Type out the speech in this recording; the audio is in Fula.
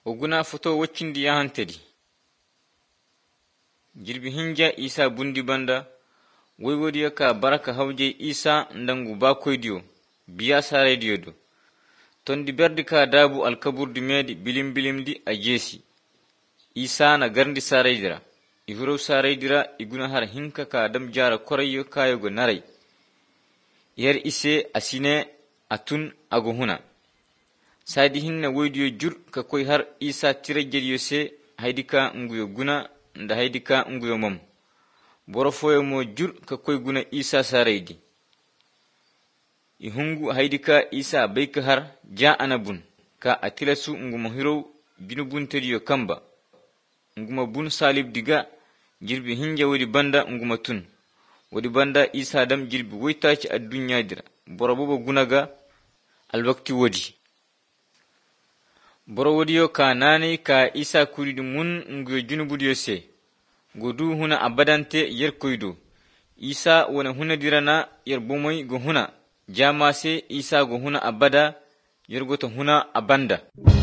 oguna foto waccindi yahantedi jirbi hinja isa bundi banda woywodiyo ka baraka hawje isa ndangu bakoydiyo biya saraydiyo do tondi berdi ka dabu alkaburdi medi bilimdi a jesi isa na garndi saraydira ihuro saraydira iguna har hinka ka dam jara korayo kayogo naray yer ise asine atun ago huna sadi hinna woydiyo jur ka koy har isa tirajediyo se haydika nguyo guna nda haydika nguyo mom borofoyo mo jur ka koy guna isa saraydi ihungu haydika isa bayka har ja anabun ka atilasu nguma hiro junubun teriyo kamba nguma bun salib diga jirbi hinja wodi banda nguma tun wodi banda isa dam jirbi woytaci addunya dira borobo gunaga alwakti wodi boro wodiyo ka nani ka isa kuridi mun nguyo junubudiyo se godu huna abadante yer koydo isa wona huna dirana yer bomoy go huna jamase isa go huna abada yer goto huna abanda